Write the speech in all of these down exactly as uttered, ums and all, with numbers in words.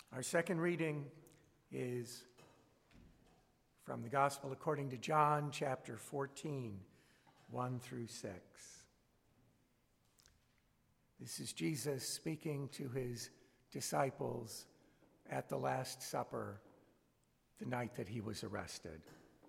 Our second reading is from the Gospel according to John, chapter fourteen, one through six. This is Jesus speaking to his disciples at the Last Supper, the night that he was arrested.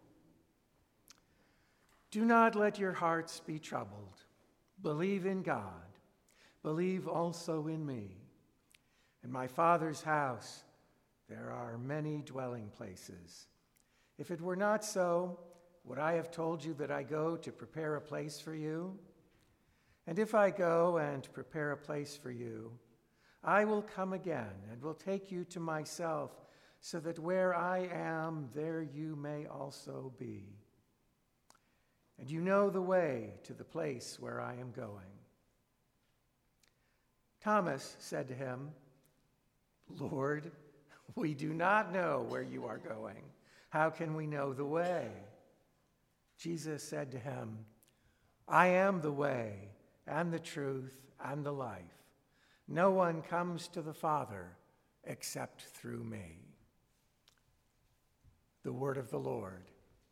Do not let your hearts be troubled. Believe in God. Believe also in me. In my Father's house there are many dwelling places. If it were not so, would I have told you that I go to prepare a place for you? And if I go and prepare a place for you, I will come again and will take you to myself, so that where I am, there you may also be. And you know the way to the place where I am going. Thomas said to him, Lord, we do not know where you are going. How can we know the way? Jesus said to him, I am the way and the truth and the life. No one comes to the Father except through me. The word of the Lord.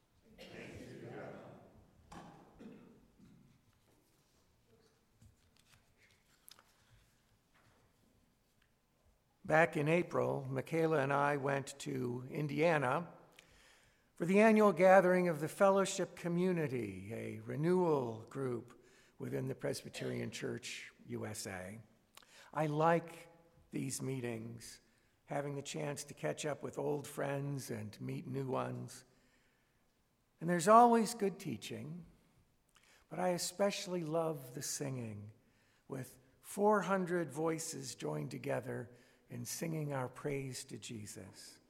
Back in April, Michaela and I went to Indiana for the annual gathering of the Fellowship Community, a renewal group within the Presbyterian Church U S A. I like these meetings, having the chance to catch up with old friends and meet new ones. And there's always good teaching, but I especially love the singing, with four hundred voices joined together in singing our praise to Jesus.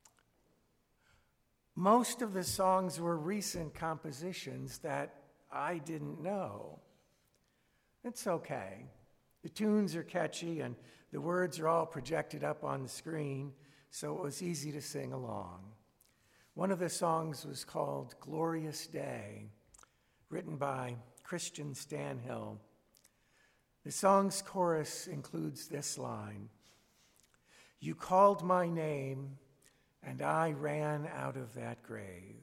Most of the songs were recent compositions that I didn't know. It's okay. The tunes are catchy and the words are all projected up on the screen, so it was easy to sing along. One of the songs was called Glorious Day, written by Christian Stanhill. The song's chorus includes this line: You called my name, and I ran out of that grave.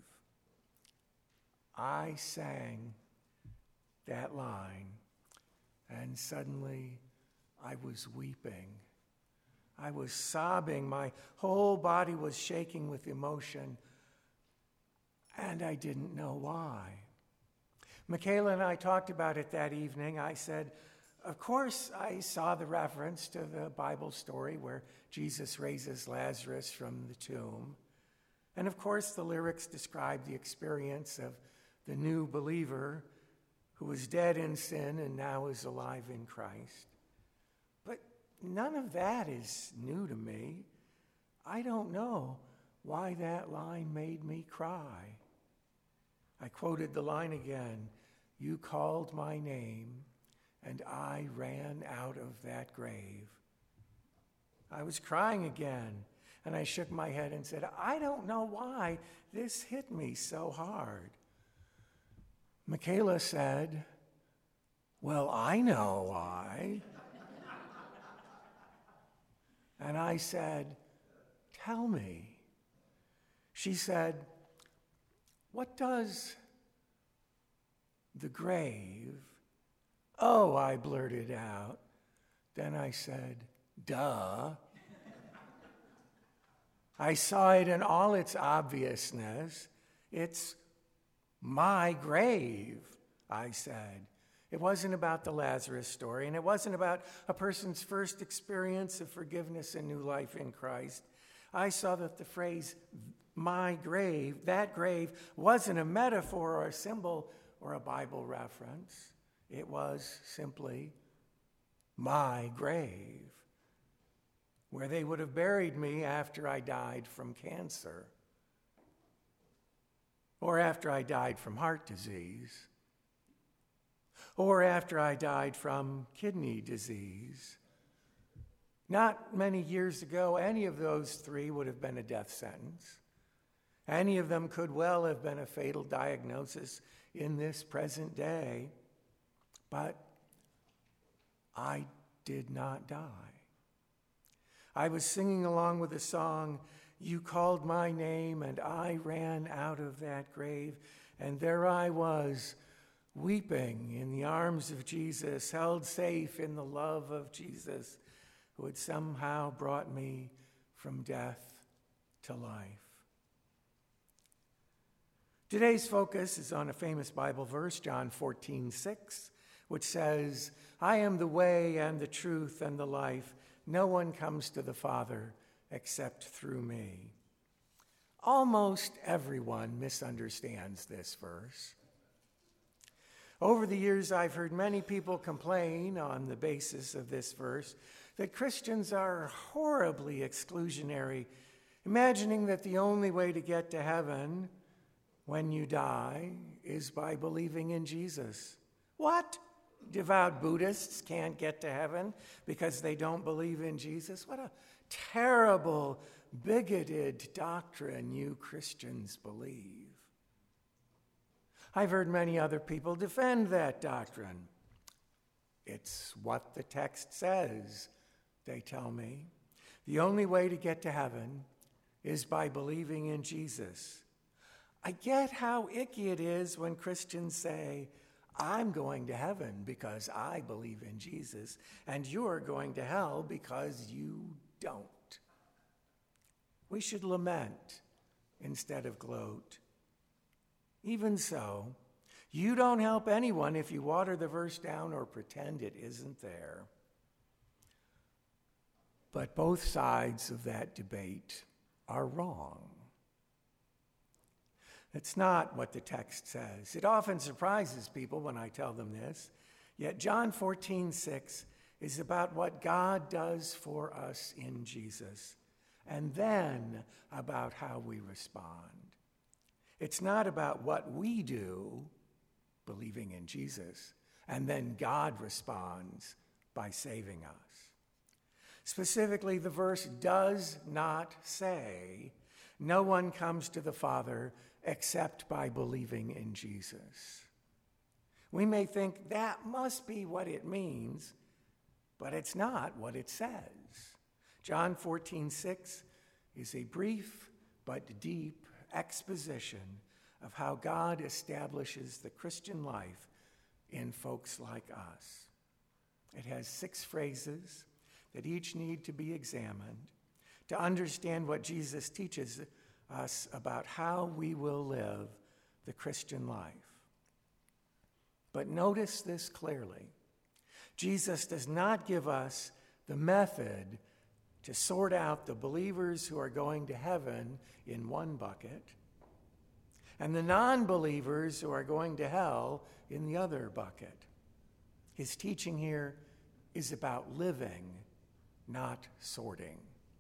I sang that line, and suddenly I was weeping. I was sobbing. My whole body was shaking with emotion, and I didn't know why. Michaela and I talked about it that evening. I said, of course, I saw the reference to the Bible story where Jesus raises Lazarus from the tomb. And of course, the lyrics describe the experience of the new believer who was dead in sin and now is alive in Christ. But none of that is new to me. I don't know why that line made me cry. I quoted the line again, you called my name, and I ran out of that grave. I was crying again, and I shook my head and said, I don't know why this hit me so hard. Michaela said, well, I know why. And I said, tell me. She said, what does the grave... Oh, I blurted out. Then I said, duh. I saw it in all its obviousness. It's my grave, I said. It wasn't about the Lazarus story, and it wasn't about a person's first experience of forgiveness and new life in Christ. I saw that the phrase, my grave, that grave, wasn't a metaphor or a symbol or a Bible reference. It was simply my grave, where they would have buried me after I died from cancer, or after I died from heart disease, or after I died from kidney disease. Not many years ago, any of those three would have been a death sentence. Any of them could well have been a fatal diagnosis in this present day. But I did not die. I was singing along with a song, "You called my name and I ran out of that grave." And there I was, weeping in the arms of Jesus, held safe in the love of Jesus, who had somehow brought me from death to life. Today's focus is on a famous Bible verse, John fourteen six, which says, "I am the way and the truth and the life. No one comes to the Father except through me." Almost everyone misunderstands this verse. Over the years, I've heard many people complain on the basis of this verse that Christians are horribly exclusionary, imagining that the only way to get to heaven when you die is by believing in Jesus. What? Devout Buddhists can't get to heaven because they don't believe in Jesus? What a terrible, bigoted doctrine you Christians believe. I've heard many other people defend that doctrine. It's what the text says, they tell me. The only way to get to heaven is by believing in Jesus. I get how icky it is when Christians say, "I'm going to heaven because I believe in Jesus, and you're going to hell because you don't." We should lament instead of gloat. Even so, you don't help anyone if you water the verse down or pretend it isn't there. But both sides of that debate are wrong. It's not what the text says. It often surprises people when I tell them this. Yet John fourteen six is about what God does for us in Jesus, and then about how we respond. It's not about what we do, believing in Jesus, and then God responds by saving us. Specifically, the verse does not say, "No one comes to the Father except by believing in Jesus." We may think that must be what it means, but it's not what it says. John fourteen six is a brief but deep exposition of how God establishes the Christian life in folks like us. It has six phrases that each need to be examined to understand what Jesus teaches us about how we will live the Christian life. But notice this clearly. Jesus does not give us the method to sort out the believers who are going to heaven in one bucket and the non-believers who are going to hell in the other bucket. His teaching here is about living, not sorting.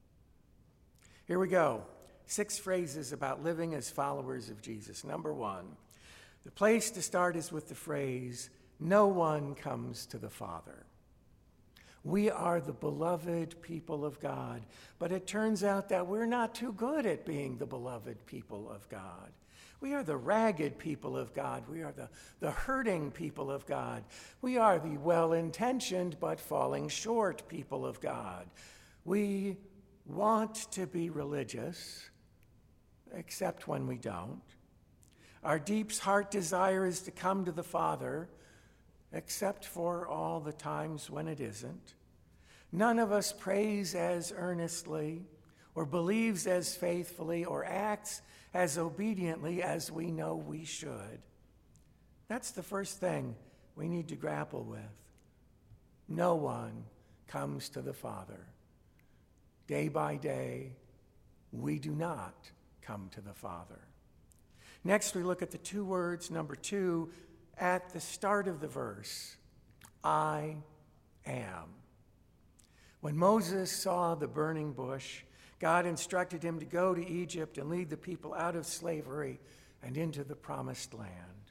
Here we go. Six phrases about living as followers of Jesus. Number one, the place to start is with the phrase, "No one comes to the Father." We are the beloved people of God, but it turns out that we're not too good at being the beloved people of God. We are the ragged people of God. We are the, the hurting people of God. We are the well-intentioned but falling short people of God. We want to be religious, except when we don't. Our deep heart desire is to come to the Father, except for all the times when it isn't. None of us prays as earnestly, or believes as faithfully, or acts as obediently as we know we should. That's the first thing we need to grapple with. No one comes to the Father. Day by day, we do not come to the Father. Next, we look at the two words, number two, at the start of the verse, I am. When Moses saw the burning bush, God instructed him to go to Egypt and lead the people out of slavery and into the promised land.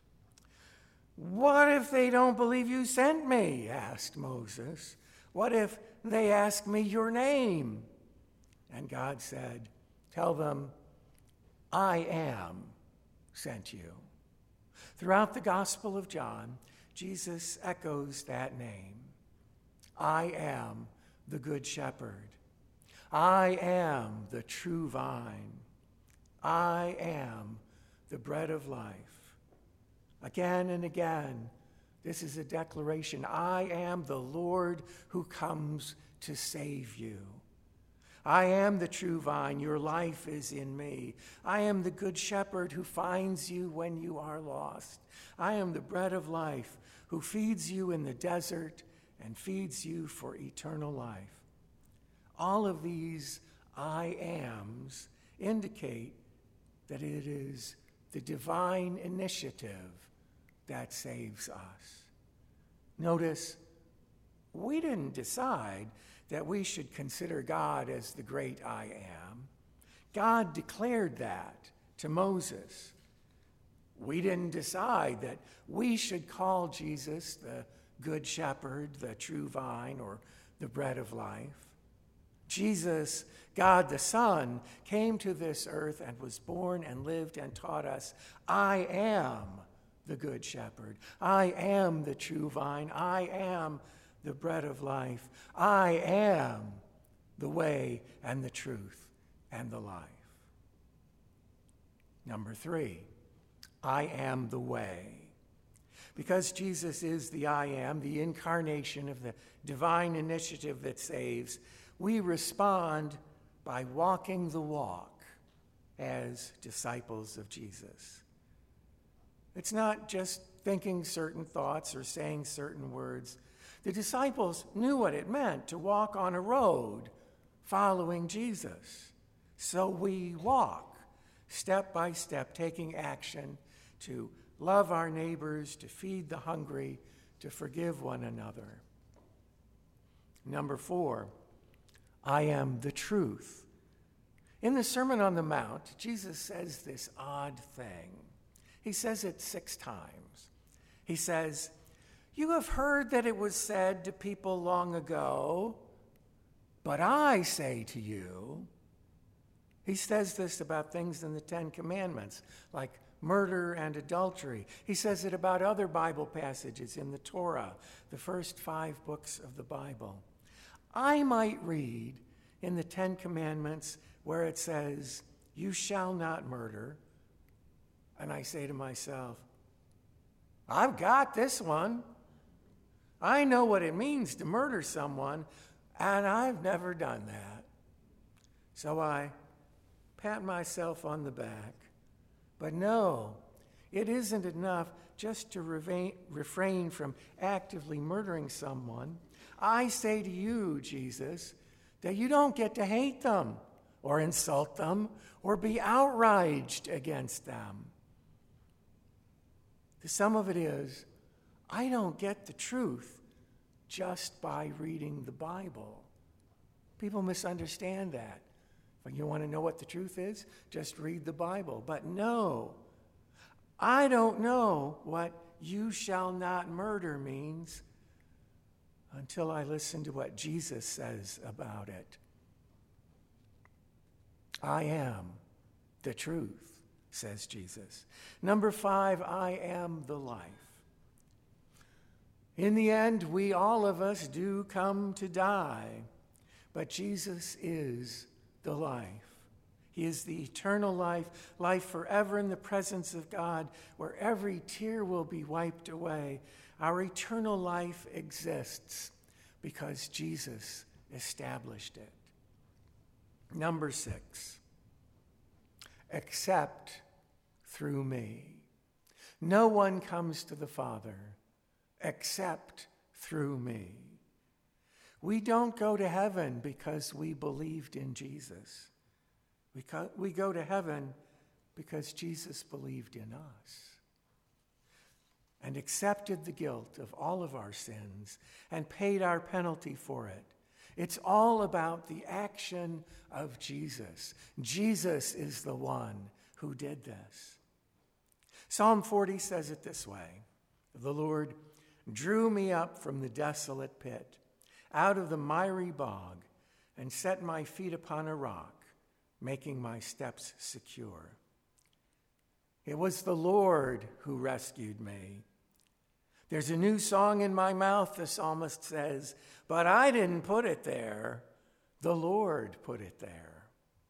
What if they don't believe you sent me? Asked Moses. What if they ask me your name? And God said, tell them, I am sent you. Throughout the Gospel of John, Jesus echoes that name. I am the Good Shepherd. I am the true vine. I am the bread of life. Again and again, this is a declaration. I am the Lord who comes to save you. I am the true vine. Your life is in me. I am the good shepherd who finds you when you are lost. I am the bread of life who feeds you in the desert and feeds you for eternal life. All of these I ams indicate that it is the divine initiative that saves us. Notice, we didn't decide that we should consider God as the great I am. God declared that to Moses. We didn't decide that we should call Jesus the good shepherd, the true vine, or the bread of life. Jesus, God the Son, came to this earth and was born and lived and taught us, I am the good shepherd. I am the true vine. I am the bread of life. I am the way and the truth and the life. Number three, I am the way. Because Jesus is the I am, the incarnation of the divine initiative that saves, we respond by walking the walk as disciples of Jesus. It's not just thinking certain thoughts or saying certain words. The disciples knew what it meant to walk on a road following Jesus. So we walk step by step, taking action to love our neighbors, to feed the hungry, to forgive one another. Number four, I am the truth. In the Sermon on the Mount, Jesus says this odd thing. He says it six times. He says, you have heard that it was said to people long ago, but I say to you. He says this about things in the Ten Commandments, like murder and adultery. He says it about other Bible passages in the Torah, the first five books of the Bible. I might read in the Ten Commandments where it says, you shall not murder. And I say to myself, I've got this one. I know what it means to murder someone, and I've never done that. So I pat myself on the back. But no, it isn't enough just to refrain from actively murdering someone. I say to you, Jesus, that you don't get to hate them or insult them or be outraged against them. The sum of it is, I don't get the truth just by reading the Bible. People misunderstand that. If you want to know what the truth is, just read the Bible. But no, I don't know what you shall not murder means until I listen to what Jesus says about it. I am the truth, says Jesus. Number five, I am the life. In the end, we, all of us, do come to die, but Jesus is the life. He is the eternal life, life forever in the presence of God, where every tear will be wiped away. Our eternal life exists because Jesus established it. Number six, except through me. No one comes to the Father except through me. We don't go to heaven because we believed in Jesus. We, co- we go to heaven because Jesus believed in us and accepted the guilt of all of our sins and paid our penalty for it. It's all about the action of Jesus. Jesus is the one who did this. Psalm forty says it this way: the Lord drew me up from the desolate pit, out of the miry bog, and set my feet upon a rock, making my steps secure. It was the Lord who rescued me. There's a new song in my mouth, the psalmist says, but I didn't put it there. The Lord put it there.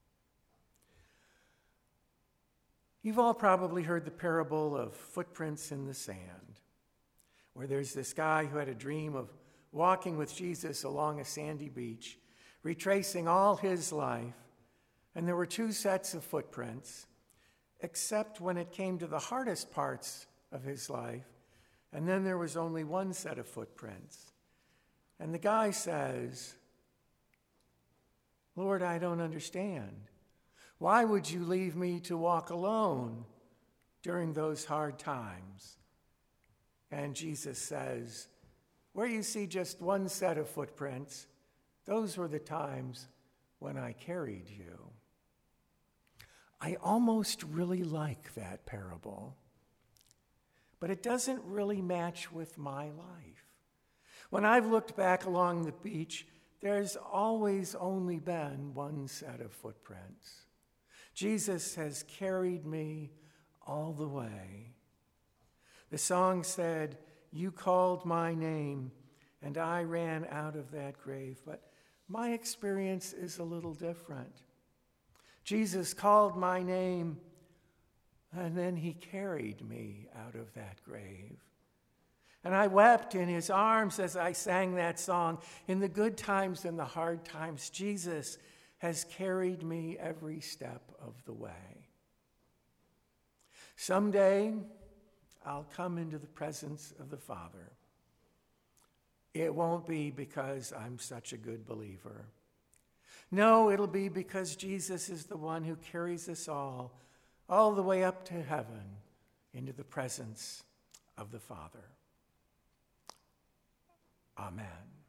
You've all probably heard the parable of footprints in the sand, where there's this guy who had a dream of walking with Jesus along a sandy beach, retracing all his life, and there were two sets of footprints, except when it came to the hardest parts of his life, and then there was only one set of footprints. And the guy says, Lord, I don't understand. Why would you leave me to walk alone during those hard times? And Jesus says, where you see just one set of footprints, those were the times when I carried you. I almost really like that parable, but it doesn't really match with my life. When I've looked back along the beach, there's always only been one set of footprints. Jesus has carried me all the way. The song said, you called my name and I ran out of that grave, but my experience is a little different. Jesus called my name and then he carried me out of that grave. And I wept in his arms as I sang that song. In the good times and the hard times, Jesus has carried me every step of the way. Someday, I'll come into the presence of the Father. It won't be because I'm such a good believer. No, it'll be because Jesus is the one who carries us all, all the way up to heaven, into the presence of the Father. Amen.